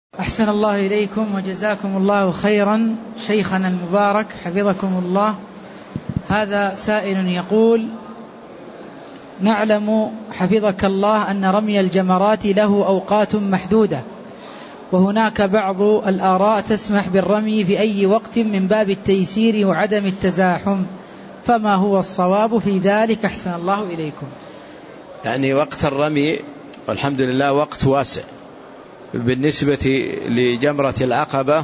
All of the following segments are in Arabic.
أحسن الله إليكم وجزاكم الله خيرا شيخنا المبارك حفظكم الله. هذا سائل يقول: نعلم حفظك الله أن رمي الجمرات له أوقات محدودة، وهناك بعض الآراء تسمح بالرمي في أي وقت من باب التيسير وعدم التزاحم، فما هو الصواب في ذلك؟ أحسن الله إليكم. يعني وقت الرمي والحمد لله وقت واسع. بالنسبة لجمرة العقبة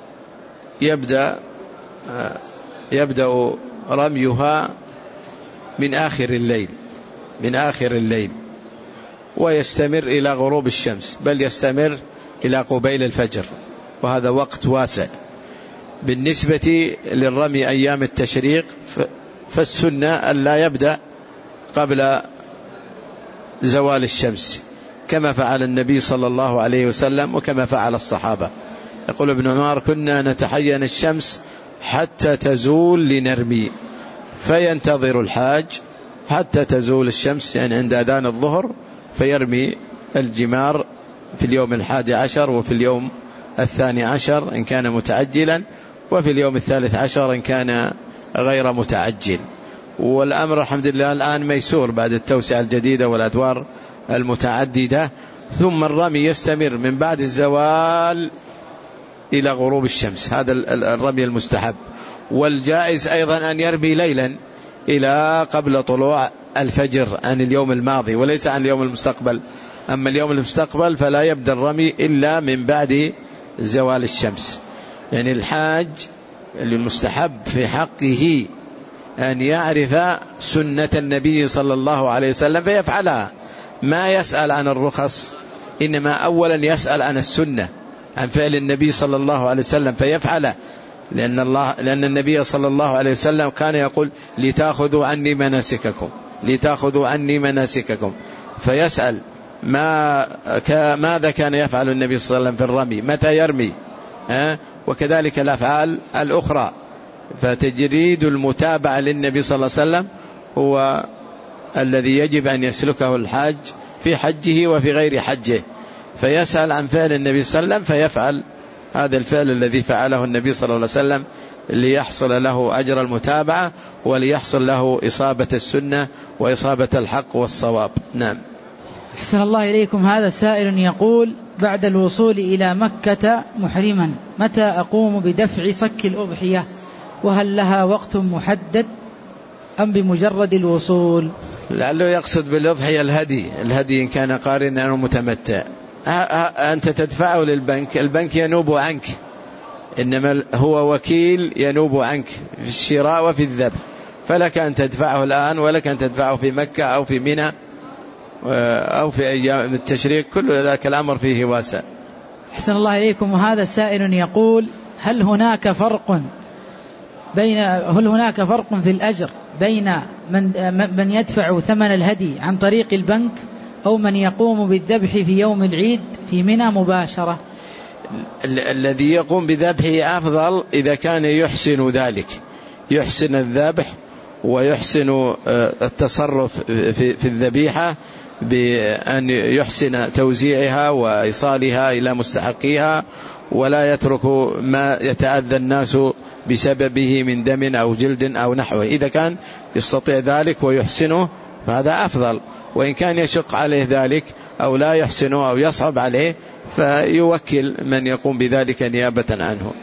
يبدأ رميها من آخر الليل ويستمر إلى غروب الشمس، بل يستمر إلى قبيل الفجر، وهذا وقت واسع. بالنسبة للرمي أيام التشريق فالسنة ألا يبدأ قبل زوال الشمس، كما فعل النبي صلى الله عليه وسلم وكما فعل الصحابة. يقول ابن عمر: كنا نتحين الشمس حتى تزول لنرمي، فينتظر الحاج حتى تزول الشمس، يعني عند أذان الظهر، فيرمي الجمار في اليوم 11 وفي اليوم 12 إن كان متعجلا، وفي اليوم 13 إن كان غير متعجل. والأمر الحمد لله الآن ميسور بعد التوسعة الجديدة والأدوار المتعددة. ثم الرمي يستمر من بعد الزوال إلى غروب الشمس، هذا الرمي المستحب. والجائز أيضا أن يرمي ليلا إلى قبل طلوع الفجر عن اليوم الماضي وليس عن اليوم المستقبل. أما اليوم المستقبل فلا يبدأ الرمي إلا من بعد زوال الشمس. يعني الحاج المستحب في حقه أن يعرف سنة النبي صلى الله عليه وسلم فيفعلها، ما يسأل عن الرخص، إنما أولا يسأل عن السنة، عن فعل النبي صلى الله عليه وسلم فيفعله، لأن النبي صلى الله عليه وسلم كان يقول: لتأخذوا عني مناسككم، فيسأل ماذا كان يفعل النبي صلى الله عليه وسلم في الرمي، متى يرمي، وكذلك الأفعال الأخرى. فتجريد المتابعة للنبي صلى الله عليه وسلم هو الذي يجب أن يسلكه الحاج في حجه وفي غير حجه، فيسأل عن فعل النبي صلى الله عليه وسلم فيفعل هذا الفعل الذي فعله النبي صلى الله عليه وسلم، ليحصل له أجر المتابعة وليحصل له إصابة السنة وإصابة الحق والصواب. نعم. أحسن الله إليكم. هذا سائل يقول: بعد الوصول إلى مكة محرما، متى أقوم بدفع صك الأضحية؟ وهل لها وقت محدد أم بمجرد الوصول؟ لعله يقصد بالأضحية الهدي إن كان قارنا أو متمتع. أنت تدفعه للبنك، البنك ينوب عنك، إنما هو وكيل ينوب عنك في الشراء وفي الذبح، فلك أن تدفعه الآن ولك أن تدفعه في مكة أو في منى أو في أيام التشريق، كل ذلك الأمر فيه واسع. أحسن الله إليكم. وهذا سائل يقول: هل هناك فرق في الأجر بين من يدفع ثمن الهدي عن طريق البنك أو من يقوم بالذبح في يوم العيد في منى مباشرة؟ الذي يقوم بذبحه أفضل إذا كان يحسن ذلك، يحسن الذبح ويحسن التصرف في الذبيحة بأن يحسن توزيعها وإيصالها إلى مستحقيها، ولا يترك ما يتأذى الناس بسببه من دم أو جلد أو نحوه. إذا كان يستطيع ذلك ويحسنه فهذا أفضل، وإن كان يشق عليه ذلك أو لا يحسنه أو يصعب عليه فيوكل من يقوم بذلك نيابة عنه.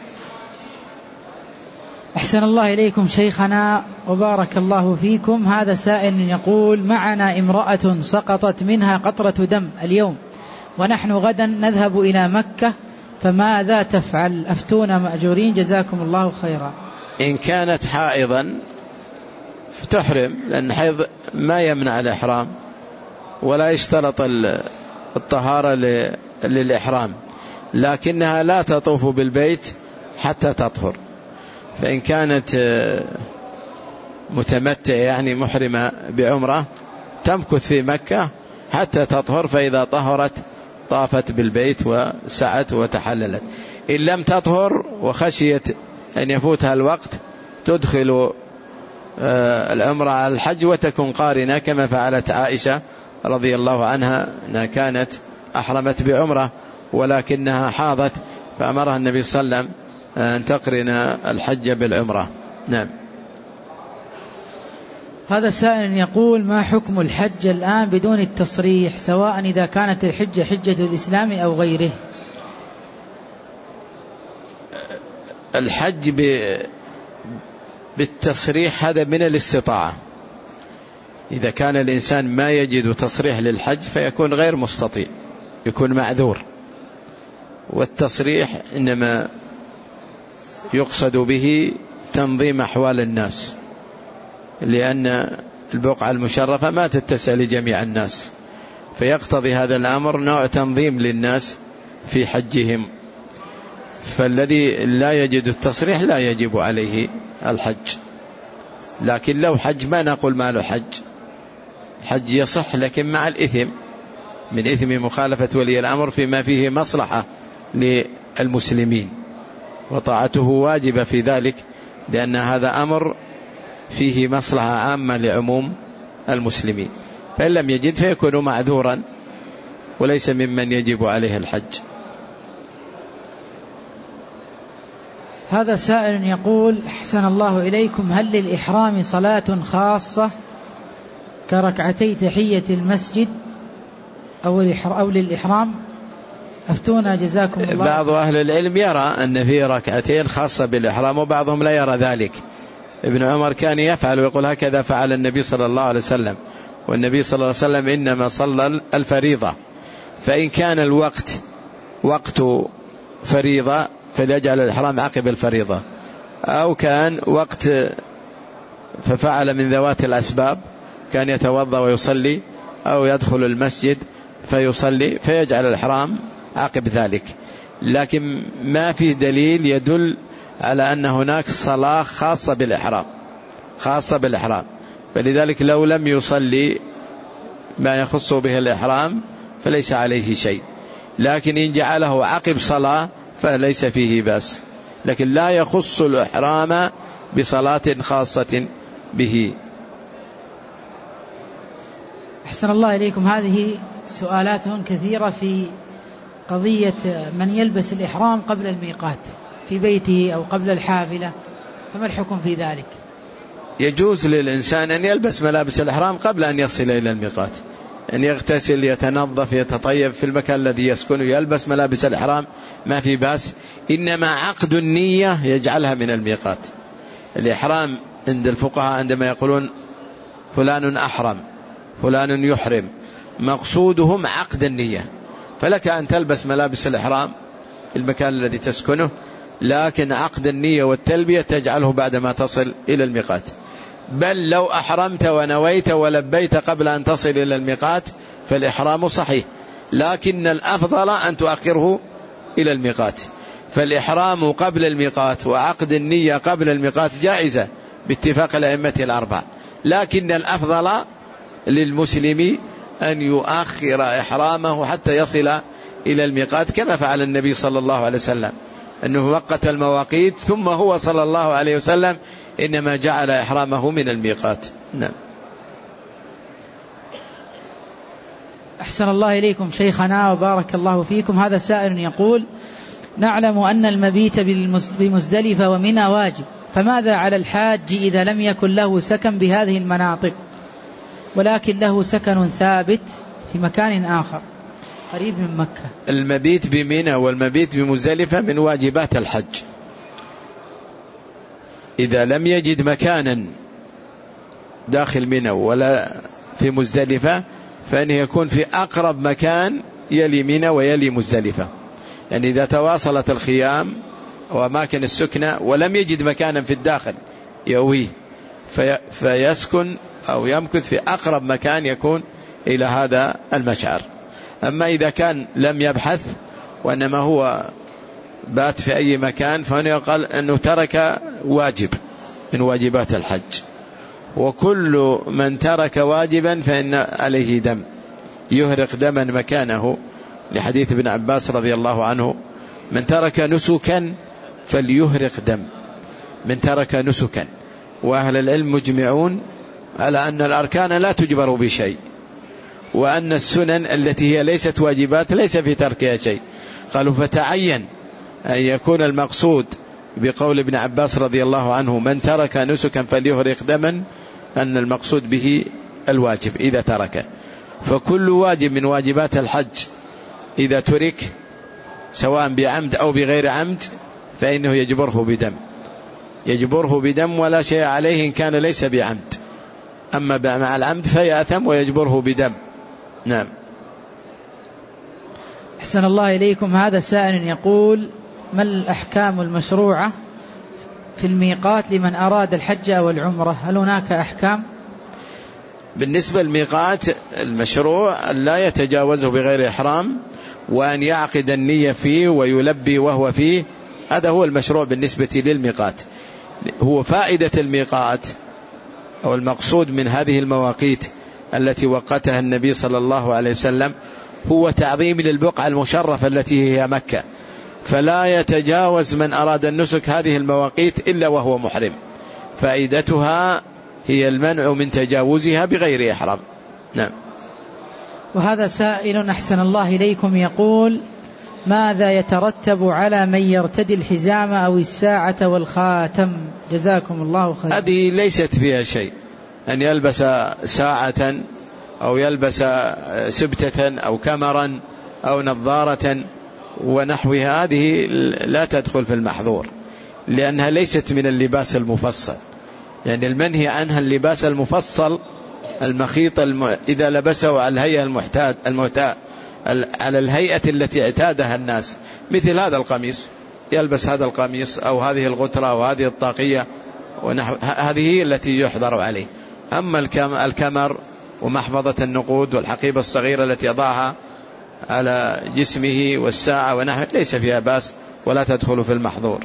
أحسن الله إليكم شيخنا وبارك الله فيكم. هذا سائل يقول: معنا امرأة سقطت منها قطرة دم اليوم، ونحن غدا نذهب إلى مكة، فماذا تفعل؟ أفتونا مأجورين جزاكم الله خيرا. إن كانت حائضا فتحرم، لأن حيض ما يمنع الإحرام ولا يشترط الطهارة للإحرام، لكنها لا تطوف بالبيت حتى تطهر. فإن كانت متمتع يعني محرمة بعمرة تمكث في مكة حتى تطهر، فإذا طهرت طافت بالبيت وسعت وتحللت. إن لم تطهر وخشيت أن يفوتها الوقت تدخل العمرة على الحج وتكون قارنة، كما فعلت عائشة رضي الله عنها أنها كانت أحرمت بعمرة ولكنها حاضت فأمرها النبي صلى الله عليه وسلم أن تقرن الحج بالعمرة. نعم. هذا سائل يقول: ما حكم الحج الآن بدون التصريح، سواء إذا كانت الحجة حجة الإسلام أو غيره؟ الحج بالتصريح هذا من الاستطاعة. إذا كان الإنسان ما يجد تصريح للحج فيكون غير مستطيع، يكون معذور. والتصريح إنما يقصد به تنظيم أحوال الناس، لأن البقعة المشرفة ما تتسع لجميع الناس، فيقتضي هذا الأمر نوع تنظيم للناس في حجهم. فالذي لا يجد التصريح لا يجب عليه الحج. لكن لو حج ما نقول ما له حج، الحج يصح لكن مع الإثم، من إثم مخالفة ولي الأمر فيما فيه مصلحة للمسلمين، وطاعته واجبة في ذلك، لأن هذا أمر فيه مصلحة عامة لعموم المسلمين. فإن لم يجد فيكون معذورا وليس ممن يجب عليه الحج. هذا سائل يقول: أحسن الله إليكم، هل للإحرام صلاة خاصة كركعتي تحية المسجد أو للإحرام؟ أفتونا جزاكم الله. بعض أهل العلم يرى أن في ركعتين خاصة بالإحرام، وبعضهم لا يرى ذلك. ابن عمر كان يفعل ويقول: هكذا فعل النبي صلى الله عليه وسلم، والنبي صلى الله عليه وسلم إنما صلى الفريضة، فإن كان الوقت وقت فريضة فليجعل الإحرام عقب الفريضة، أو كان وقت ففعل من ذوات الأسباب، كان يتوضأ ويصلي أو يدخل المسجد فيصلي، فيجعل الإحرام عقب ذلك. لكن ما في دليل يدل على أن هناك صلاة خاصة بالإحرام، فلذلك لو لم يصلي ما يخص به الإحرام فليس عليه شيء. لكن إن جعله عقب صلاة فليس فيه بأس، لكن لا يخص الإحرام بصلاة خاصة به. أحسن الله إليكم، هذه سؤالات كثيرة في قضية من يلبس الإحرام قبل الميقات في بيته أو قبل الحافلة، فما الحكم في ذلك؟ يجوز للإنسان أن يلبس ملابس الإحرام قبل أن يصل إلى الميقات، أن يغتسل، يتنظف، يتطيب في المكان الذي يسكنه، يلبس ملابس الإحرام، ما في بأس. إنما عقد النية يجعلها من الميقات. الإحرام عند الفقهاء عندما يقولون فلان أحرم، فلان يحرم، مقصودهم عقد النية. فلك أن تلبس ملابس الإحرام في المكان الذي تسكنه، لكن عقد النية والتلبية تجعله بعدما تصل إلى الميقات. بل لو أحرمت ونويت ولبيت قبل أن تصل إلى الميقات فالإحرام صحيح، لكن الأفضل أن تؤخره إلى الميقات. فالإحرام قبل الميقات وعقد النية قبل الميقات جائزة باتفاق الأئمة الأربعة، لكن الأفضل للمسلم أن يؤخر إحرامه حتى يصل إلى الميقات، كما فعل النبي صلى الله عليه وسلم، أنه وقت المواقيت ثم هو صلى الله عليه وسلم إنما جعل إحرامه من الميقات. نعم. أحسن الله إليكم شيخنا وبارك الله فيكم، هذا سائل يقول: نعلم أن المبيت بمزدلفة ومنى واجب، فماذا على الحاج إذا لم يكن له سكن بهذه المناطق ولكن له سكن ثابت في مكان آخر قريب من مكة؟ المبيت بمنى والمبيت بمزدلفة من واجبات الحج. إذا لم يجد مكانا داخل منى ولا في مزدلفة فإنه يكون في أقرب مكان يلي منى ويلي مزدلفة. يعني إذا تواصلت الخيام وأماكن السكنة ولم يجد مكانا في الداخل يأويه فيسكن أو يمكث في أقرب مكان يكون إلى هذا المشعر. أما إذا كان لم يبحث وإنما هو بات في أي مكان فهنا يقال أنه ترك واجب من واجبات الحج، وكل من ترك واجبا فإن عليه دم، يهرق دما مكانه، لحديث ابن عباس رضي الله عنه: من ترك نسكا فليهرق دم، من ترك نسكا. وأهل العلم مجمعون على أن الأركان لا تجبر بشيء، وأن السنن التي هي ليست واجبات ليس في تركها شيء، قالوا فتعين أن يكون المقصود بقول ابن عباس رضي الله عنه من ترك نسكا فليهرق دما أن المقصود به الواجب إذا تركه. فكل واجب من واجبات الحج إذا ترك سواء بعمد أو بغير عمد فإنه يجبره بدم ولا شيء عليه إن كان ليس بعمد، أما مع العمد فيأثم ويجبره بدم. نعم. أحسن الله إليكم. هذا سائل يقول ما الأحكام المشروعة في الميقات لمن أراد الحج أو العمرة؟ هل هناك أحكام؟ بالنسبة للميقات المشروع لا يتجاوزه بغير إحرام، وأن يعقد النية فيه ويلبي وهو فيه، هذا هو المشروع بالنسبة للميقات. هو فائدة الميقات أو المقصود من هذه المواقيت التي وقتها النبي صلى الله عليه وسلم هو تعظيم للبقعة المشرفة التي هي مكة، فلا يتجاوز من أراد النسك هذه المواقيت إلا وهو محرم. فائدتها هي المنع من تجاوزها بغير إحرام. نعم. وهذا سائل أحسن الله إليكم يقول ماذا يترتب على من يرتدي الحزام أو الساعة والخاتم؟ جزاكم الله خيرا. هذه ليست فيها شيء، أن يلبس ساعة أو يلبس سبتة أو كمرا أو نظارة ونحوها، هذه لا تدخل في المحظور لأنها ليست من اللباس المفصل. يعني المنهي عنها اللباس المفصل المخيط إذا لبسه على الهيئة المعتاد على الهيئة التي اعتادها الناس، مثل هذا القميص، يلبس هذا القميص أو هذه الغترة أو هذه الطاقية ونحو، هذه التي يحضر عليه. أما الكمر ومحفظة النقود والحقيبة الصغيرة التي يضعها على جسمه والساعة ونحو ليس فيها بأس ولا تدخل في المحظور.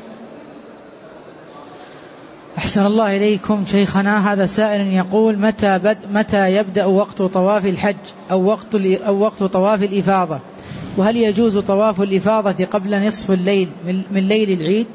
أحسن الله إليكم شيخنا. هذا سائل يقول متى يبدأ وقت طواف الحج أو وقت طواف الإفاضة؟ وهل يجوز طواف الإفاضة قبل نصف الليل من ليل العيد؟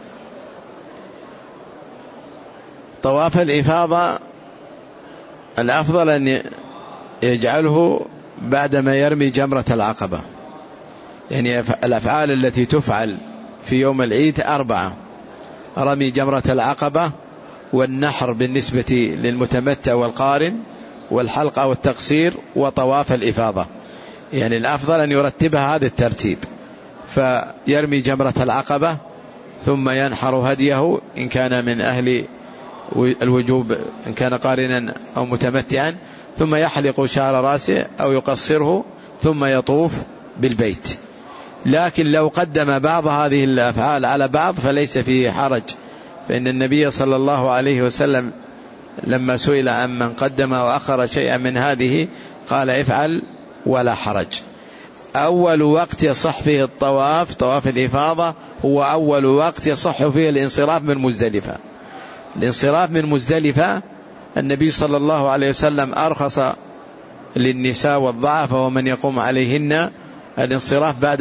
طواف الإفاضة الأفضل أن يجعله بعدما يرمي جمرة العقبة. يعني الأفعال التي تفعل في يوم العيد 4: رمي جمرة العقبة، والنحر بالنسبة للمتمتع والقارن، والحلقة والتقصير، وطواف الإفاضة. يعني الأفضل أن يرتبها هذا الترتيب، فيرمي جمرة العقبة ثم ينحر هديه إن كان من أهل الوجوب إن كان قارنا أو متمتعا، ثم يحلق شعر رأسه أو يقصره ثم يطوف بالبيت. لكن لو قدم بعض هذه الأفعال على بعض فليس فيه حرج، فإن النبي صلى الله عليه وسلم لما سئل عن من قدم وأخر شيئا من هذه قال افعل ولا حرج. أول وقت يصح فيه الطواف طواف الإفاضة هو أول وقت يصح فيه الانصراف من مزدلفة. الانصراف من مزدلفة النبي صلى الله عليه وسلم أرخص للنساء والضعف ومن يقوم عليهن الانصراف بعد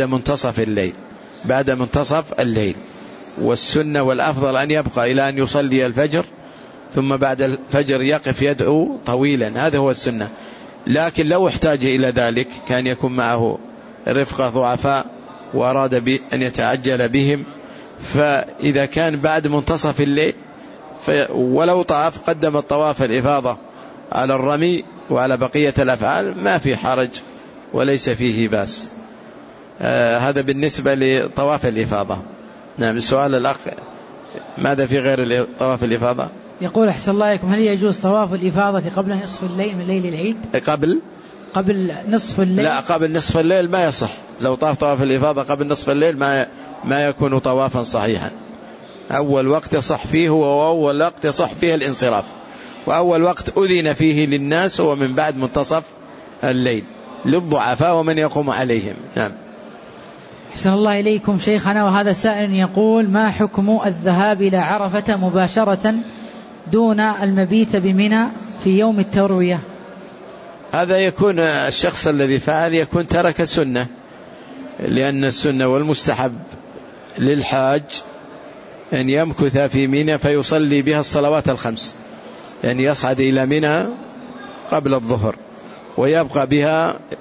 منتصف الليل، والسنة والأفضل أن يبقى إلى أن يصلي الفجر، ثم بعد الفجر يقف يدعو طويلا، هذا هو السنة. لكن لو احتاج إلى ذلك كان يكون معه رفقة ضعفاء وأراد أن يتعجل بهم، فإذا كان بعد منتصف الليل ولو طاف قدم الطواف الإفاضة على الرمي وعلى بقية الأفعال ما في حرج وليس فيه باس. هذا بالنسبة لطواف الإفاضة. نعم. السؤال الأخ ماذا في غير طواف الإفاضة؟ يقول أحسن الله إليكم هل يجوز طواف الإفاضة قبل نصف الليل من ليل العيد؟ قبل نصف الليل؟ لا، قبل نصف الليل ما يصح. لو طواف الإفاضة قبل نصف الليل ما يكون طوافا صحيحا. أول وقت يصح فيه هو أول وقت يصح فيه الانصراف، وأول وقت أذن فيه للناس هو من بعد منتصف الليل للضعفاء ومن يقوم عليهم. نعم. أحسن الله إليكم شيخنا. وهذا سائل يقول ما حكم الذهاب إلى عرفة مباشرة دون المبيت بمنى في يوم التروية؟ هذا يكون الشخص الذي فعل يكون ترك السنة، لأن السنة والمستحب للحاج أن يمكث في منى فيصلي بها الصلوات الخمس، يعني يصعد إلى منى قبل الظهر ويبقى بها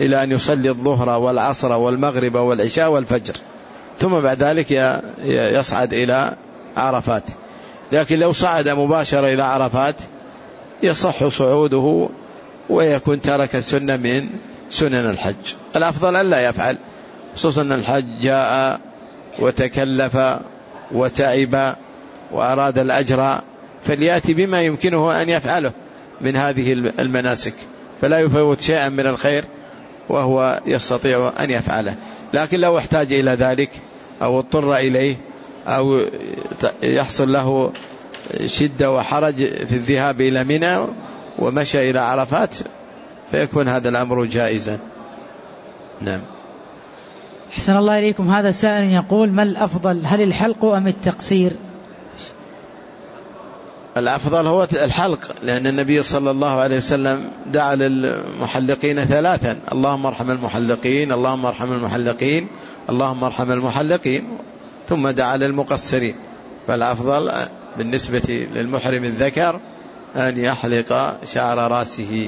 إلى أن يصلي الظهر والعصر والمغرب والعشاء والفجر، ثم بعد ذلك يصعد إلى عرفات. لكن لو صعد مباشرة إلى عرفات يصح صعوده ويكون ترك سنة من سنن الحج. الأفضل أن لا يفعل، خصوصا أن الحج جاء وتكلف وتعب وأراد الأجر، فليأتي بما يمكنه أن يفعله من هذه المناسك، فلا يفوت شيئا من الخير وهو يستطيع أن يفعله. لكن لو احتاج إلى ذلك أو اضطر إليه أو يحصل له شدة وحرج في الذهاب إلى منى ومشى إلى عرفات فيكون هذا الأمر جائزا. نعم. أحسن الله إليكم. هذا سائل يقول: ما الأفضل، هل الحلق أم التقصير؟ الأفضل هو الحلق، لأن النبي صلى الله عليه وسلم دعا للمحلقين ثلاثا: اللهم ارحم المحلقين، اللهم ارحم المحلقين، اللهم ارحم المحلقين، ثم دعا للمقصرين. فالأفضل بالنسبة للمحرم الذكر أن يحلق شعر رأسه.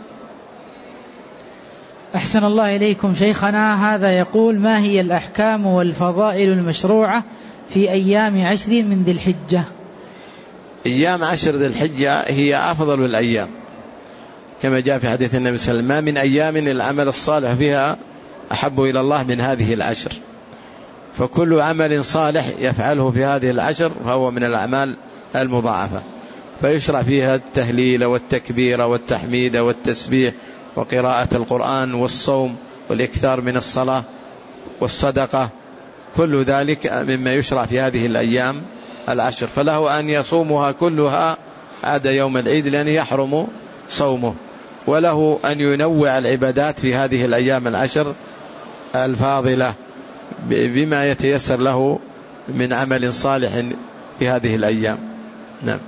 أحسن الله إليكم شيخنا. هذا يقول: ما هي الأحكام والفضائل المشروعة في أيام 10 من ذي الحجة؟ أيام 10 ذي الحجة هي أفضل الأيام، كما جاء في حديث النبي صلى الله عليه وسلم: ما من أيام العمل الصالح فيها أحب إلى الله من هذه 10. فكل عمل صالح يفعله في هذه 10 فهو من الأعمال المضاعفة، فيشرع فيها التهليل والتكبير والتحميد والتسبيح وقراءة القرآن والصوم والإكثار من الصلاة والصدقة، كل ذلك مما يشرع في هذه الأيام 10. فله أن يصومها كلها عدا يوم العيد لأنه يحرم صومه، وله أن ينوع العبادات في هذه الأيام 10 الفاضلة بما يتيسر له من عمل صالح في هذه الأيام. نعم.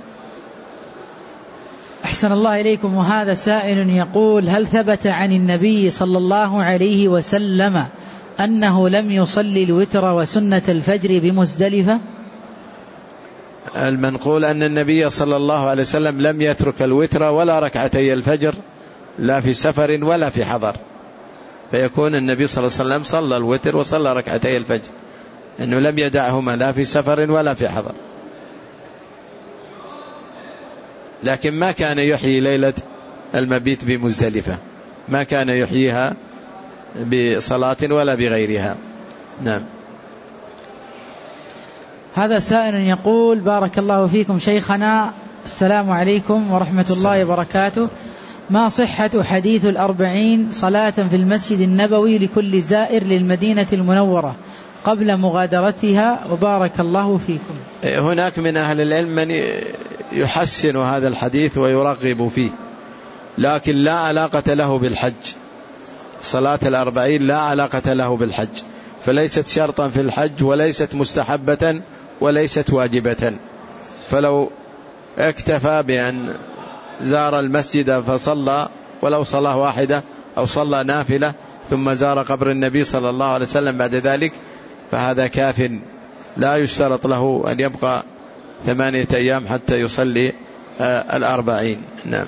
أحسن الله إليكم. وهذا سائل يقول: هل ثبت عن النبي صلى الله عليه وسلم أنه لم يصلي الوتر وسنة الفجر بمزدلفة؟ المنقول أن النبي صلى الله عليه وسلم لم يترك الوتر ولا ركعتي الفجر، لا في سفر ولا في حضر، فيكون النبي صلى الله عليه وسلم صلى الوتر وصلى ركعتي الفجر، أنه لم يدعهما لا في سفر ولا في حضر. لكن ما كان يحيي ليلة المبيت بمزدلفة، ما كان يحييها بصلاة ولا بغيرها. نعم. هذا سائل يقول: بارك الله فيكم شيخنا، السلام عليكم ورحمة الله وبركاته، ما صحة حديث 40 صلاة في المسجد النبوي لكل زائر للمدينة المنورة قبل مغادرتها، وبارك الله فيكم؟ هناك من أهل العلم من يحسن هذا الحديث ويرغب فيه، لكن لا علاقة له بالحج. صلاة 40 لا علاقة له بالحج، فليست شرطا في الحج وليست مستحبة وليست واجبة. فلو اكتفى بأن زار المسجد فصلى ولو صلاة واحدة أو صلى نافلة ثم زار قبر النبي صلى الله عليه وسلم بعد ذلك فهذا كاف، لا يشترط له أن يبقى 8 أيام حتى يصلي 40. نعم.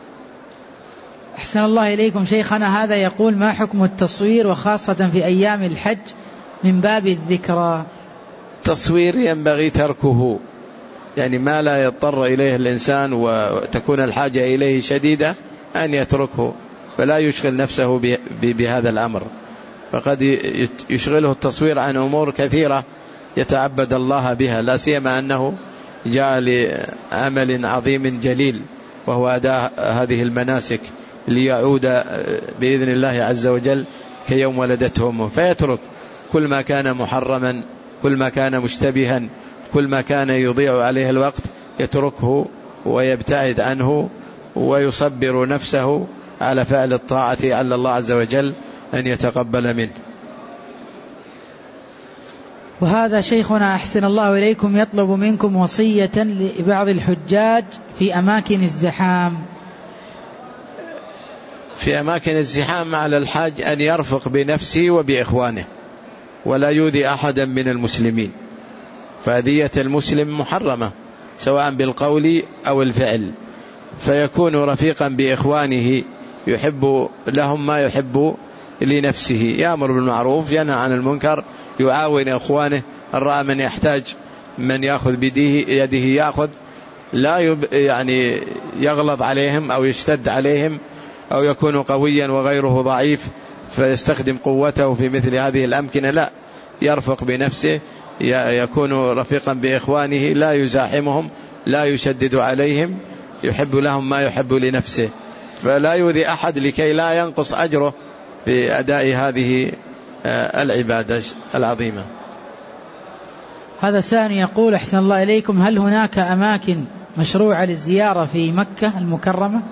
أحسن الله إليكم شيخنا. هذا يقول: ما حكم التصوير وخاصة في أيام الحج من باب الذكرى؟ تصوير ينبغي تركه، يعني ما لا يضطر إليه الإنسان وتكون الحاجة إليه شديدة أن يتركه، فلا يشغل نفسه بهذا الأمر، فقد يشغله التصوير عن أمور كثيرة يتعبد الله بها، لا سيما أنه جاء لعمل عظيم جليل وهو أداء هذه المناسك ليعود بإذن الله عز وجل كيوم ولدته أمه، فيترك كل ما كان محرما، كل ما كان مشتبها، كل ما كان يضيع عليه الوقت يتركه ويبتعد عنه ويصبر نفسه على فعل الطاعة على الله عز وجل أن يتقبل منه. وهذا شيخنا أحسن الله إليكم يطلب منكم وصية لبعض الحجاج في أماكن الزحام. في أماكن الزحام على الحاج أن يرفق بنفسه وبإخوانه ولا يؤذي أحدا من المسلمين، فأذية المسلم محرمة سواء بالقول أو الفعل، فيكون رفيقا بإخوانه يحب لهم ما يحب لنفسه، يأمر بالمعروف ينهى عن المنكر، يعاون إخوانه، رأى من يحتاج من يأخذ بيده يأخذ، لا يعني يغلظ عليهم أو يشتد عليهم أو يكون قويا وغيره ضعيف فيستخدم قوته في مثل هذه الأمكنة، لا، يرفق بنفسه، يكون رفيقا بإخوانه، لا يزاحمهم، لا يشدد عليهم، يحب لهم ما يحب لنفسه، فلا يؤذي أحد لكي لا ينقص أجره في أداء هذه العبادة العظيمة. هذا سائل يقول: أحسن الله إليكم، هل هناك أماكن مشروعة للزيارة في مكة المكرمة؟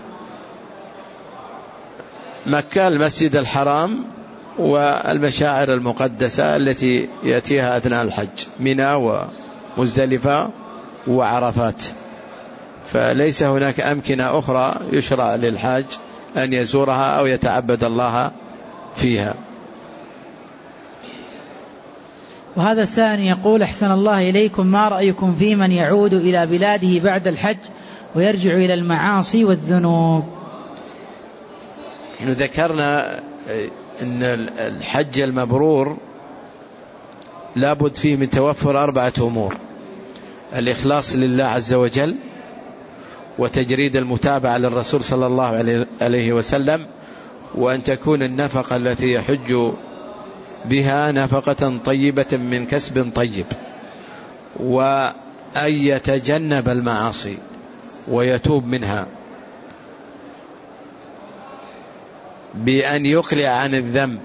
مكة المسجد الحرام والمشاعر المقدسة التي يأتيها أثناء الحج، منى ومزدلفة وعرفات، فليس هناك أمكنة أخرى يشرع للحاج أن يزورها أو يتعبد الله فيها. وهذا السائل يقول: أحسن الله إليكم، ما رأيكم في من يعود إلى بلاده بعد الحج ويرجع إلى المعاصي والذنوب؟ نحن ذكرنا أن الحج المبرور لابد فيه من توفر 4 أمور: الإخلاص لله عز وجل، وتجريد المتابعة للرسول صلى الله عليه وسلم، وأن تكون النفقة التي يحج بها نفقة طيبة من كسب طيب، وأن يتجنب المعاصي ويتوب منها بأن يقلع عن الذنب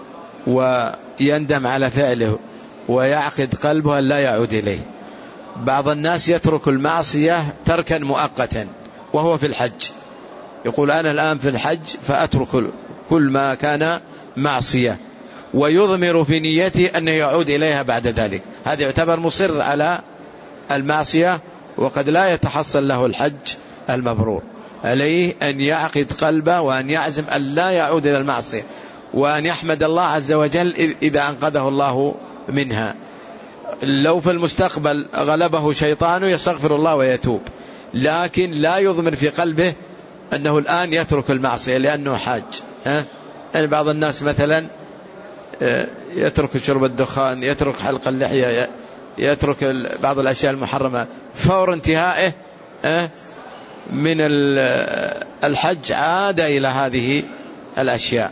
ويندم على فعله ويعقد قلبه أن لا يعود إليه. بعض الناس يترك المعصية تركا مؤقتا وهو في الحج، يقول أنا الآن في الحج فأترك كل ما كان معصية، ويضمر في نيته أن يعود إليها بعد ذلك، هذا يعتبر مصر على المعصية وقد لا يتحصل له الحج المبرور. عليه أن يعقد قلبه وأن يعزم أن لا يعود إلى المعصية، وأن يحمد الله عز وجل إذا أنقذه الله منها. لو في المستقبل غلبه شيطانه يستغفر الله ويتوب، لكن لا يضمر في قلبه أنه الآن يترك المعصية لأنه حاج. يعني بعض الناس مثلا يترك شرب الدخان، يترك حلق اللحية، يترك بعض الأشياء المحرمة، فور انتهائه من الحج عاد إلى هذه الأشياء.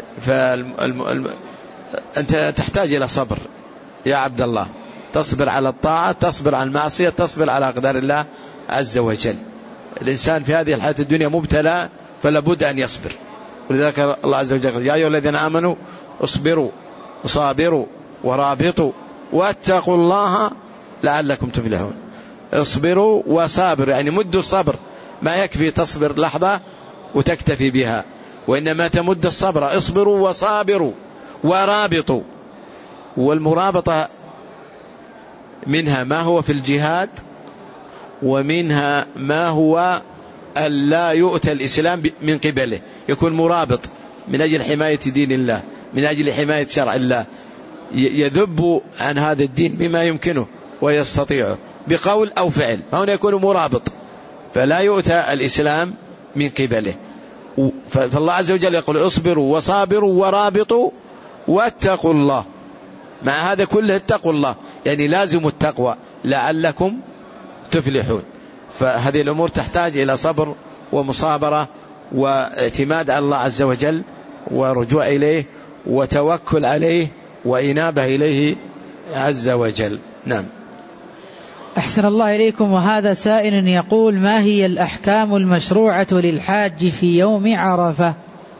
أنت تحتاج إلى صبر يا عبد الله، تصبر على الطاعة، تصبر على المعصية، تصبر على أقدار الله عز وجل. الإنسان في هذه الحياة الدنيا مبتلى فلا بد أن يصبر، ولذلك الله عز وجل يا أيها الذين آمنوا اصبروا وصابروا ورابطوا واتقوا الله لعلكم تفلحون. اصبروا وصابروا يعني مدوا الصبر، ما يكفي تصبر لحظة وتكتفي بها، وإنما تمد الصبر. اصبروا وصابروا ورابطوا، والمرابطة منها ما هو في الجهاد، ومنها ما هو ألا يؤتى الإسلام من قبله، يكون مرابط من أجل حماية دين الله، من أجل حماية شرع الله، يذب عن هذا الدين بما يمكنه ويستطيعه بقول أو فعل، هنا يكون مرابط، فلا يؤتى الإسلام من قبله. فالله عز وجل يقول اصبروا وصابروا ورابطوا واتقوا الله. مع هذا كله اتقوا الله، يعني لازم التقوى لعلكم تفلحون. فهذه الأمور تحتاج إلى صبر ومصابرة واعتماد على الله عز وجل ورجوع إليه وتوكل عليه وإنابة إليه عز وجل. نعم. أحسن الله إليكم. وهذا سائل يقول: ما هي الأحكام المشروعة للحاج في يوم عرفة؟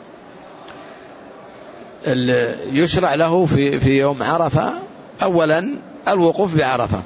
يشرع له في يوم عرفة أولا الوقوف بعرفة،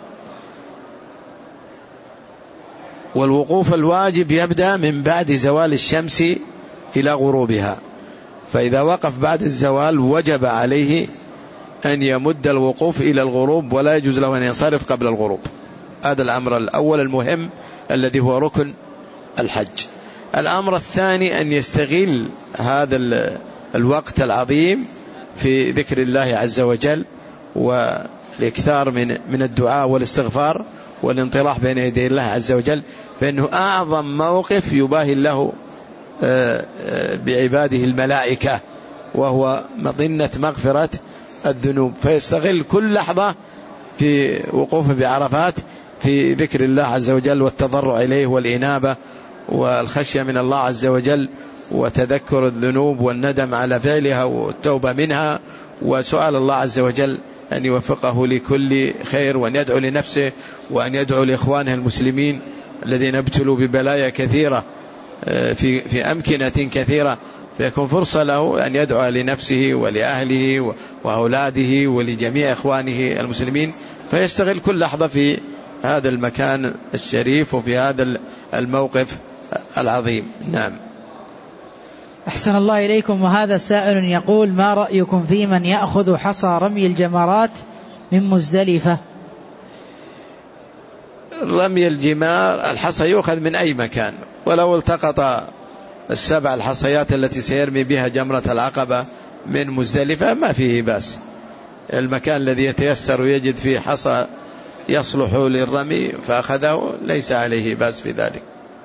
والوقوف الواجب يبدأ من بعد زوال الشمس إلى غروبها، فإذا وقف بعد الزوال وجب عليه أن يمد الوقوف إلى الغروب، ولا يجوز له أن ينصرف قبل الغروب. هذا الأمر الأول المهم الذي هو ركن الحج. الأمر الثاني أن يستغل هذا الوقت العظيم في ذكر الله عز وجل والإكثار من الدعاء والاستغفار والانطراح بين يدي الله عز وجل، فإنه أعظم موقف يباهي الله بعباده الملائكة وهو مظنة مغفرة الذنوب، فيستغل كل لحظة في وقوفه بعرفات في ذكر الله عز وجل والتضرع إليه والإنابة والخشية من الله عز وجل وتذكر الذنوب والندم على فعلها والتوبة منها، وسؤال الله عز وجل أن يوفقه لكل خير، وأن يدعو لنفسه وأن يدعو لإخوانه المسلمين الذين ابتلوا ببلايا كثيرة في أمكنة كثيرة، فيكون فرصة له أن يدعو لنفسه ولأهله وأولاده ولجميع إخوانه المسلمين، فيستغل كل لحظة في هذا المكان الشريف وفي هذا الموقف العظيم. نعم. أحسن الله إليكم. وهذا سائل يقول: ما رأيكم في من يأخذ حصى رمي الجمرات من مزدلفة؟ رمي الجمار الحصى يؤخذ من أي مكان، ولو التقط 7 الحصيات التي سيرمي بها جمرة العقبة من مزدلفة ما فيه بأس. المكان الذي يتيسر ويجد فيه حصى يصلح للرمي فأخذه ليس عليه بأس في ذلك.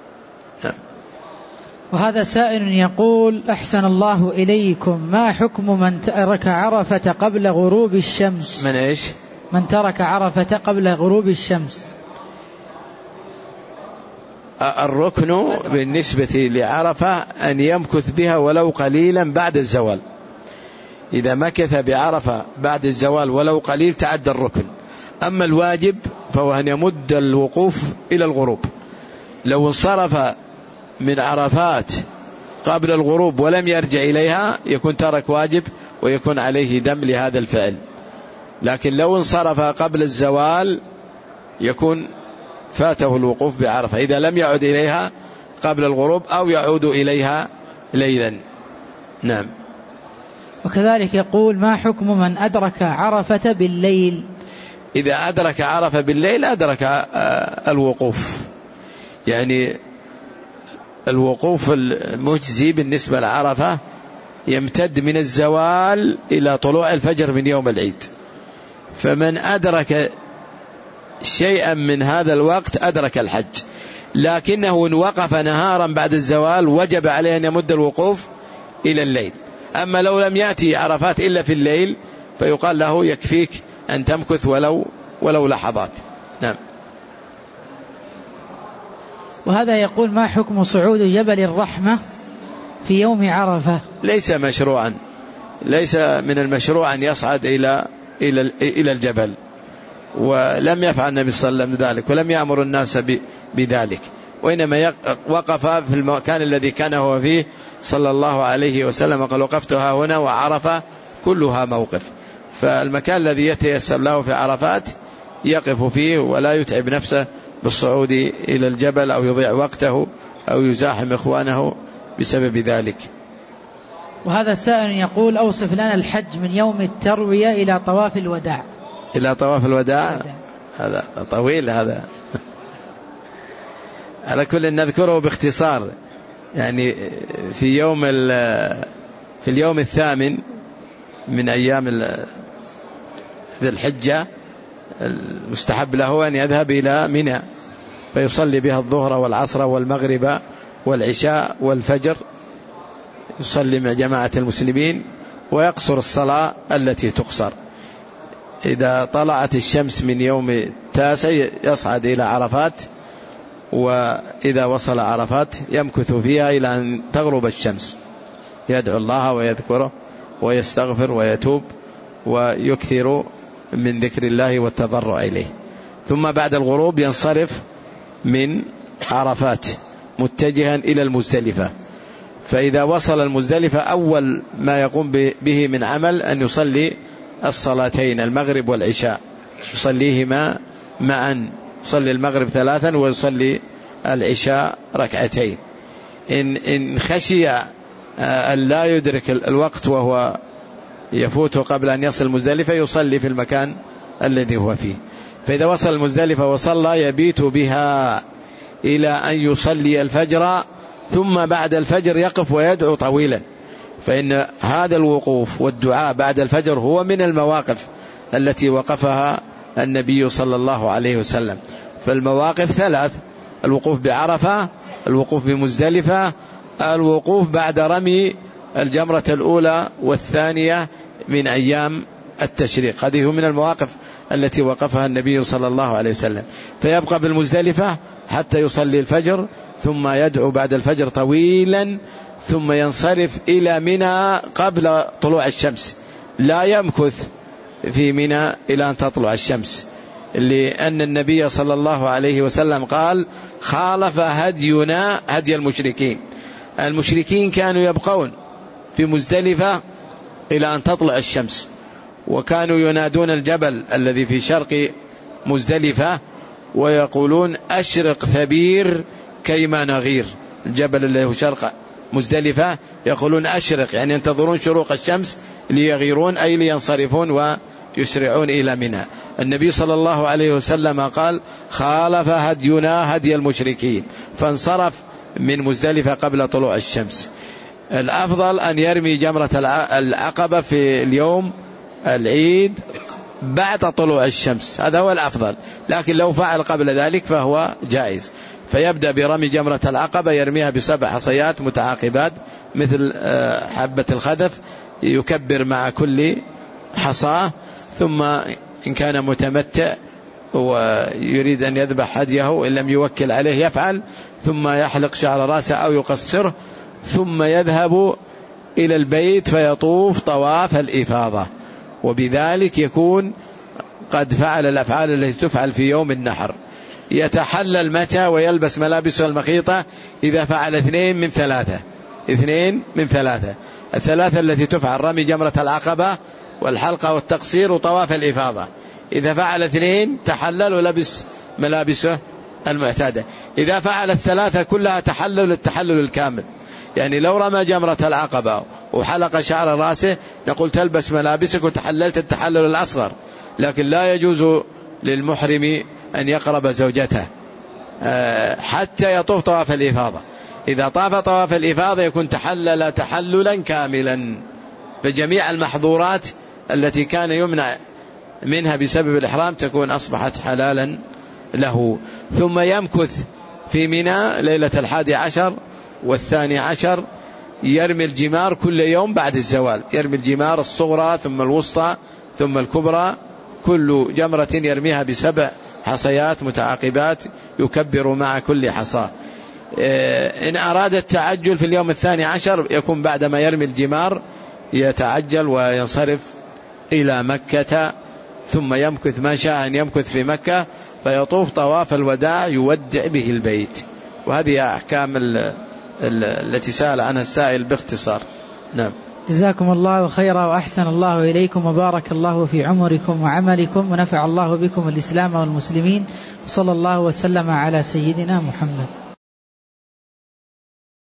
وهذا سائل يقول: أحسن الله إليكم، ما حكم من ترك عرفة قبل غروب الشمس؟ من إيش؟ من ترك عرفة قبل غروب الشمس. الركن بالنسبة لعرفة أن يمكث بها ولو قليلا بعد الزوال. إذا مكث بعرفة بعد الزوال ولو قليل تعدى الركن. أما الواجب فهو أن يمد الوقوف إلى الغروب. لو انصرف من عرفات قبل الغروب ولم يرجع إليها يكون ترك واجب ويكون عليه دم لهذا الفعل، لكن لو انصرف قبل الزوال يكون فاته الوقوف بعرفة إذا لم يعد إليها قبل الغروب أو يعود إليها ليلا. نعم. وكذلك يقول: ما حكم من أدرك عرفة بالليل؟ إذا أدرك عرفة بالليل أدرك الوقوف، يعني الوقوف المجزي بالنسبة لعرفة يمتد من الزوال إلى طلوع الفجر من يوم العيد، فمن أدرك شيئا من هذا الوقت أدرك الحج، لكنه إن وقف نهارا بعد الزوال وجب عليه أن يمد الوقوف إلى الليل. أما لو لم يأتي عرفات إلا في الليل فيقال له يكفيك أن تمكث ولو لحظات. نعم. وهذا يقول: ما حكم صعود جبل الرحمة في يوم عرفة؟ ليس مشروعا، ليس من المشروع أن يصعد إلى الجبل، ولم يفعل النبي صلى الله عليه وسلم ذلك ولم يأمر الناس بذلك، وإنما وقف في المكان الذي كان هو فيه صلى الله عليه وسلم، قال: وقفتها هنا وعرفة كلها موقف. فالمكان الذي يتيسر له في عرفات يقف فيه ولا يتعب نفسه بالصعود إلى الجبل أو يضيع وقته أو يزاحم إخوانه بسبب ذلك. وهذا السائل يقول: أوصف لنا الحج من يوم التروية إلى طواف الوداع. إلى طواف الوداع هذا طويل هذا. على كل نذكره باختصار، يعني في اليوم 8 من أيام ذي الحجة المستحب له أن يذهب إلى منى فيصلي بها الظهر والعصر والمغرب والعشاء والفجر، يصلي مع جماعة المسلمين ويقصر الصلاة التي تقصر. إذا طلعت الشمس من يوم 9 يصعد إلى عرفات، وإذا وصل عرفات يمكث فيها إلى أن تغرب الشمس، يدعو الله ويذكره ويستغفر ويتوب ويكثر من ذكر الله والتضرع إليه. ثم بعد الغروب ينصرف من عرفات متجها إلى المزدلفة، فإذا وصل المزدلفة أول ما يقوم به من عمل أن يصلي الصلاتين المغرب والعشاء، يصليهما معا، يصلي المغرب 3 ويصلي العشاء 2. إن خشي أن لا يدرك الوقت وهو يفوت قبل أن يصل المزدلفة يصلي في المكان الذي هو فيه. فإذا وصل المزدلفة وصلى يبيت بها إلى أن يصلي الفجر، ثم بعد الفجر يقف ويدعو طويلا، فإن هذا الوقوف والدعاء بعد الفجر هو من المواقف التي وقفها النبي صلى الله عليه وسلم. فالمواقف 3: الوقوف بعرفة، الوقوف بمزدلفة، الوقوف بعد رمي الجمرة الأولى والثانية من أيام التشريق. هذه من المواقف التي وقفها النبي صلى الله عليه وسلم. فيبقى بالمزدلفة حتى يصلي الفجر، ثم يدعو بعد الفجر طويلا، ثم ينصرف إلى منى قبل طلوع الشمس، لا يمكث في منى إلى أن تطلع الشمس، لأن النبي صلى الله عليه وسلم قال: خالف هدينا هدي المشركين. المشركين كانوا يبقون في مزدلفة إلى أن تطلع الشمس، وكانوا ينادون الجبل الذي في شرق مزدلفة ويقولون: أشرق ثبير كيما نغير. الجبل الذي هو شرق مزدلفة يقولون أشرق، يعني ينتظرون شروق الشمس ليغيرون، أي لينصرفون ويسرعون إلى منى. النبي صلى الله عليه وسلم قال: خالف هدينا هدي المشركين، فانصرف من مزدلفة قبل طلوع الشمس. الأفضل أن يرمي جمرة العقبة في اليوم العيد بعد طلوع الشمس، هذا هو الأفضل، لكن لو فعل قبل ذلك فهو جائز. فيبدأ برمي جمرة العقبة، يرميها ب7 حصيات متعاقبات مثل حبة الخذف، يكبر مع كل حصاة، ثم إن كان متمتع ويريد أن يذبح هديه إن لم يوكل عليه يفعل، ثم يحلق شعر رأسه أو يقصره، ثم يذهب إلى البيت فيطوف طواف الإفاضة، وبذلك يكون قد فعل الأفعال التي تفعل في يوم النحر. يتحلل متى ويلبس ملابسه المخيطة؟ إذا فعل 2 من 3. 2 من 3. الثلاثة التي تفعل: رمي جمرة العقبة والحلقة والتقصير وطواف الإفاضة. إذا فعل 2 تحلل ولبس ملابسه المعتادة. إذا فعل الثلاثة كلها تحلل التحلل الكامل، يعني لو رمى جمرة العقبة وحلق شعر رأسه نقول تلبس ملابسك وتحللت التحلل الأصغر، لكن لا يجوز للمحرم أن يقرب زوجته حتى يطوف طواف الإفاضة. إذا طاف طواف الإفاضة يكون تحلل تحللا كاملا، فجميع المحظورات التي كان يمنع منها بسبب الإحرام تكون أصبحت حلالا له. ثم يمكث في منى ليلة 11 و12، يرمي الجمار كل يوم بعد الزوال، يرمي الجمار الصغرى ثم الوسطى ثم الكبرى، كل جمرة يرميها ب7 حصيات متعاقبات يكبر مع كل حصاة. إن أراد التعجل في اليوم 12 يكون بعدما يرمي الجمار يتعجل وينصرف إلى مكة، ثم يمكث ما شاء أن يمكث في مكة، فيطوف طواف الوداع يودع به البيت. وهذه أحكام التي سأل عنها السائل باختصار. نعم. جزاكم الله خيرا وأحسن الله إليكم وبارك الله في عمركم وعملكم ونفع الله بكم الإسلام والمسلمين، وصلى الله وسلم على سيدنا محمد.